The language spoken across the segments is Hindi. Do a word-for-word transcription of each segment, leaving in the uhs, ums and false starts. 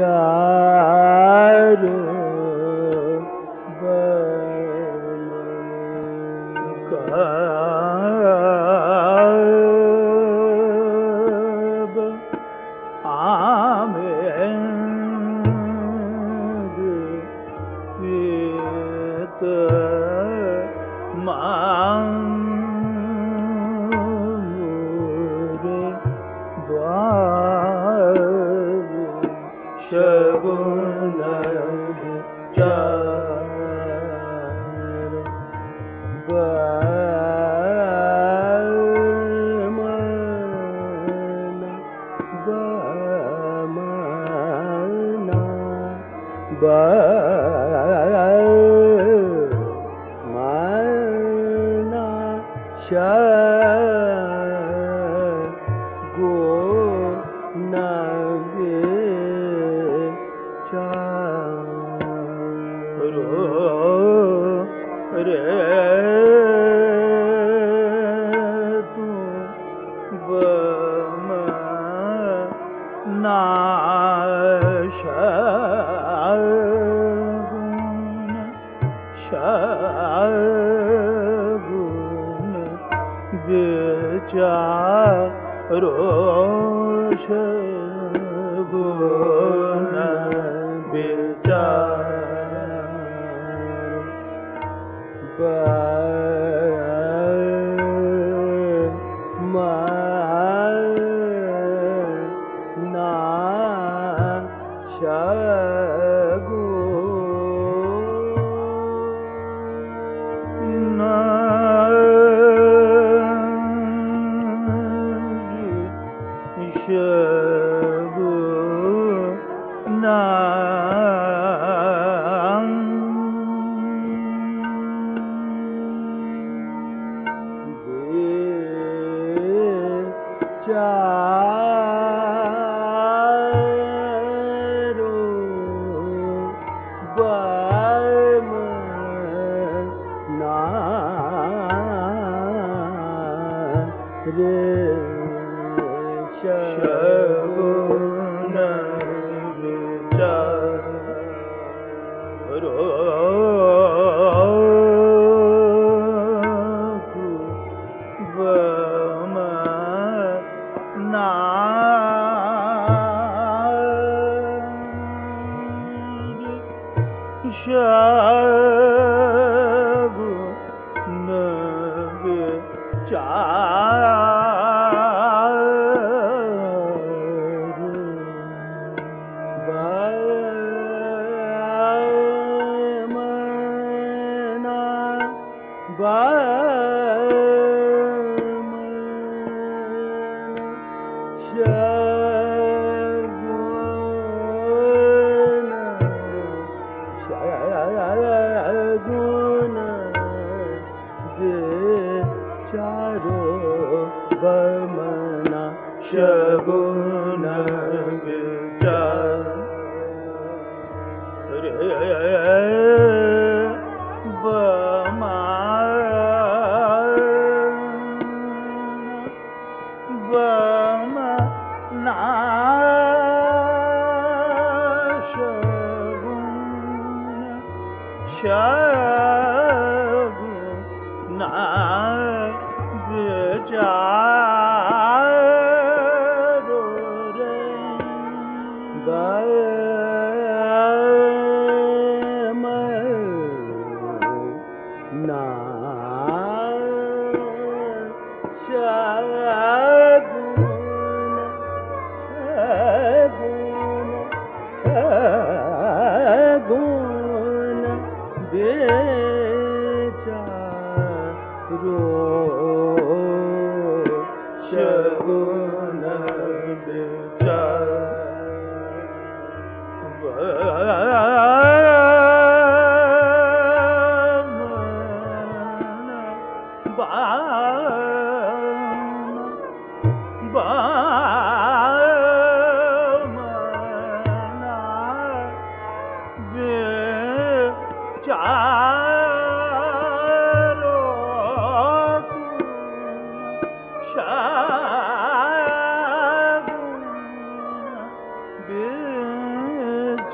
चारो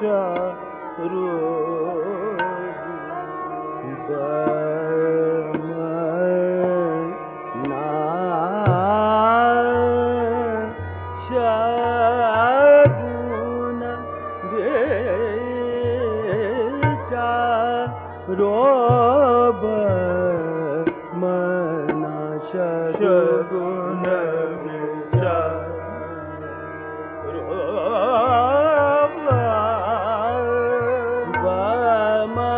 चारो रोब मना शगुन विचार रोब बमना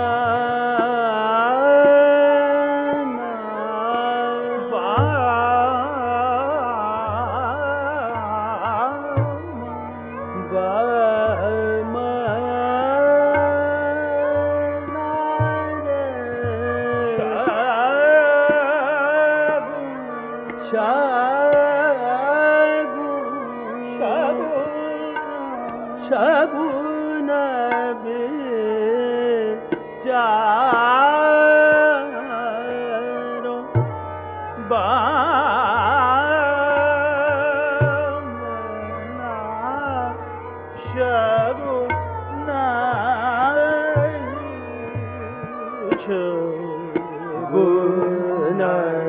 शगुन विचारो बमना शगुन शगुन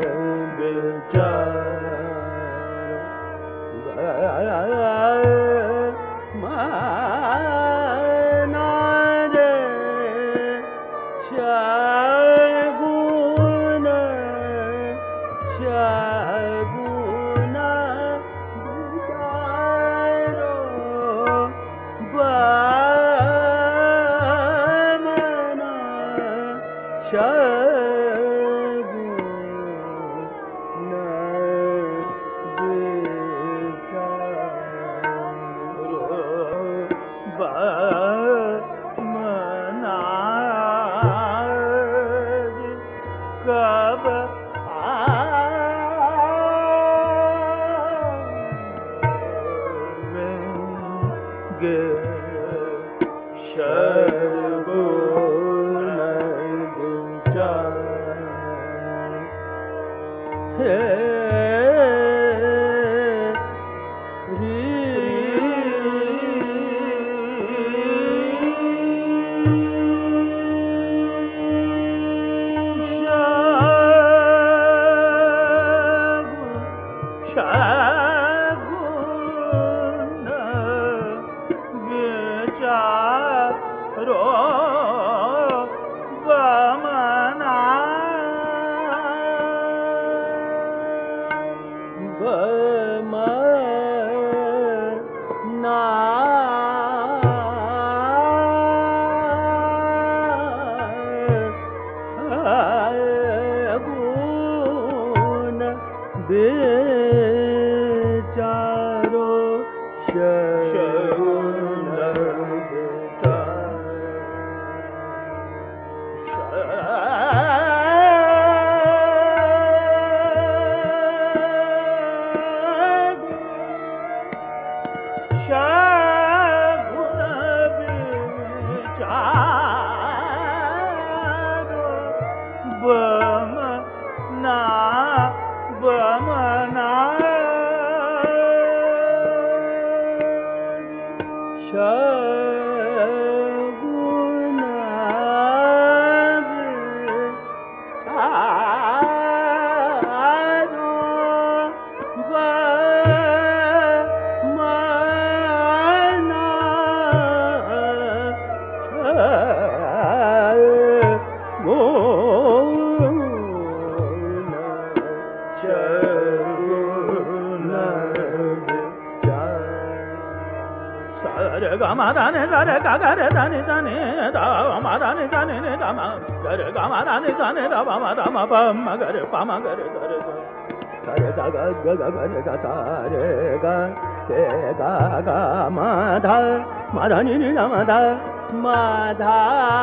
ma da ne da re ga ga re da ni da ni da ma da ni da ni ne da ma ga re ga ma da ni da ni da ba ma da ma pa ma ga re pa ma ga re ga re ga re ga ga ga ga ga re ga ta re ga te ga ga ma da ma da ni ni da ma da ma da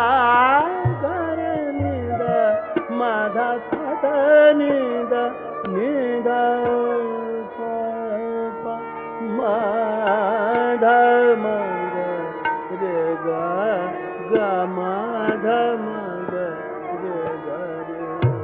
ga re ni da ma da sa da ni da ni da pa pa ma da ma ga ga ma da ma ga re ga re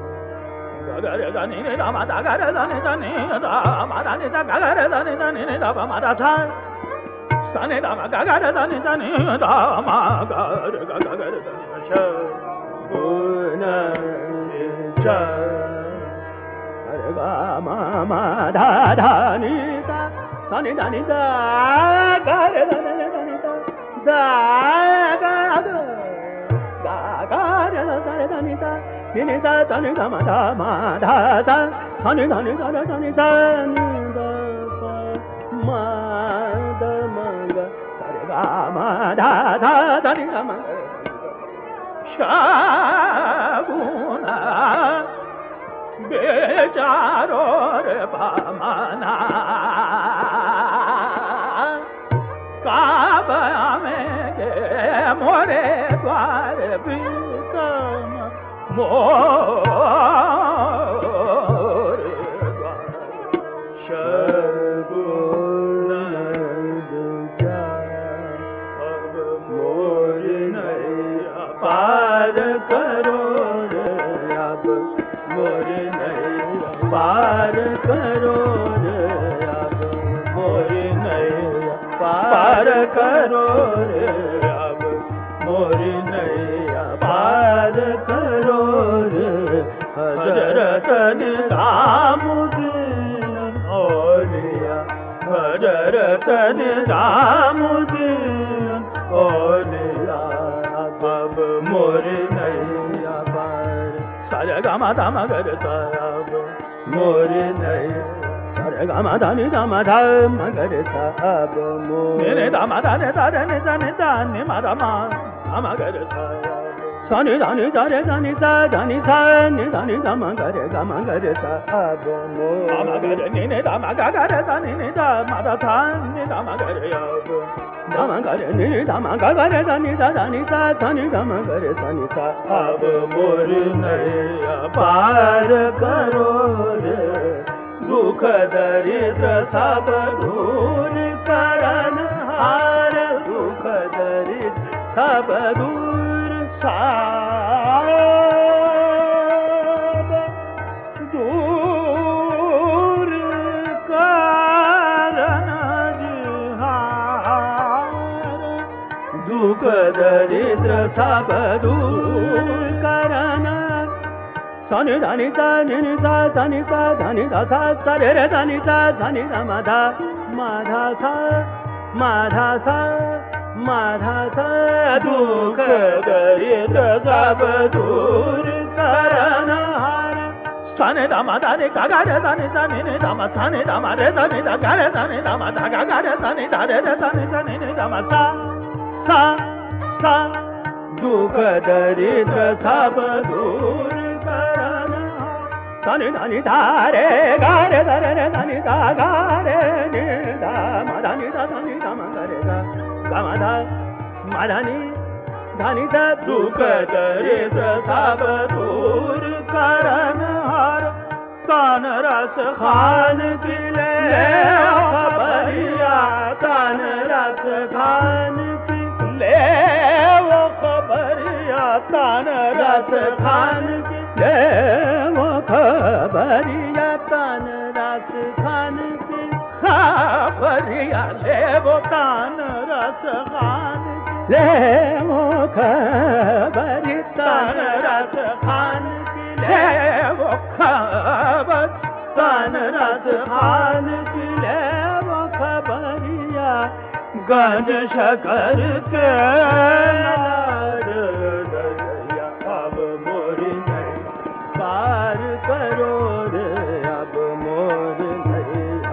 ga ga re ga ni ne da ma da ga re da ni da ni da ma da ni da ga ga re da ni da ni ne da pa ma da sa Sani da ma ga ga da ni da ni da ma ga re ga ga ga re da ni sha bu na cha re ga ma ma da da ni da sa ni da ni da ga re da ni da ni da da ga ga ga ga re da sa re da ni da ni ni da da ni da ma da ma da da sa ni da ni da da ni da ni da pa ma da ma ga sa re ga ma da da da ni da ma sha bu na बेचारो रे पामना काबा में के मोरे द्वार प्रीतम मोरे द्वार शगुन दुजा अब मोर नैया पार करो रे अब मोर नैया पार करो रे अब मोर नैया पार करो रे अब मोर नैया पार करो रे हजरत निजामुद्दीन औलिया हजरत निजामुद्दीन औलिया अब मोर नैया पार सारे गामा दामा गर साब मोर नैया सारे गामा दानी दामा धाम गर साब मोर ने दामा दाने दारे ने दाने दाने मा दामा दामा गर साब सानी दानी दारे दानी सा दानी सा ने दानी दामा गर गामा गर साब मोर दामा गर ने ने दामा गा गर दानी ने दामा दा सा ने दामा गर याब दामा गर ने ने दामा गा गर दानी सा दानी सा दानी दामा गर दानी सा अब मोर नैया पार करो रे दुख दरिद्र सब दूर करन हार दुख दरिद्र सब दूर सब दूर करन हार दुख दरिद्र सब दूर करन सानी दानी सा नि सा सानी सा दानी दा सा सा रे रे दानी सा दानी दा मा धा मा धा सा मा धा सा मा धा सा दुख दरिद्र सब दूर करन हार साने दा मा दा रे गा गा रे दानी सा नि नि दा मा साने दा मा रे दानी दा गा रे दानी दा मा धा गा गा रे दानी दा रे रे दानी सा नि नि दा मा सा सा सा दुख दरिद्र सब दूर सानी दानी दा रे गा रे दा रे दानी दा गा रे नि दा मा दानी दा दानी दा मा गा रे गा गा मा दा मा दानी दानी दा दुख दरिद्र सब दूर करन हार कान रस खान की ले खबरिया कान रस खान की ले वो खबरिया कान रस खान की ले वो खबरिया कान रस खान की खबरिया ले वो कान रस खान की ले वो खबरी कान रस खान की ले वो खबर कान रस खान की ले वो खबरिया गंज शकर के नार दरिया अब मोर नैया पार करो रे अब मोर नैया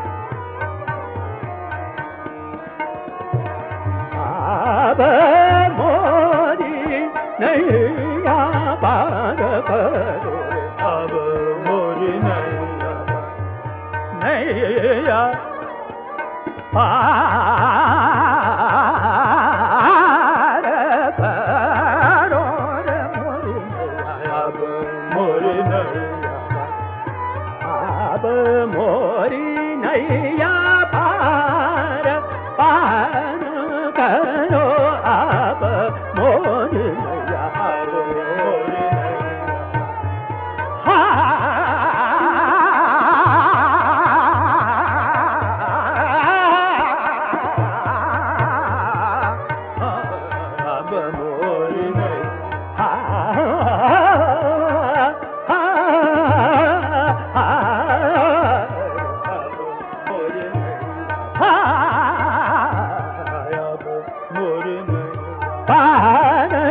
अब मोरी नैया पार करो रे अब मोर नैया नैया पार करो रे मोर नैया अब मोर नैया अब मोरी नैया पार पार करो अब मोर नैया अब मोर नैया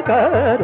ಗ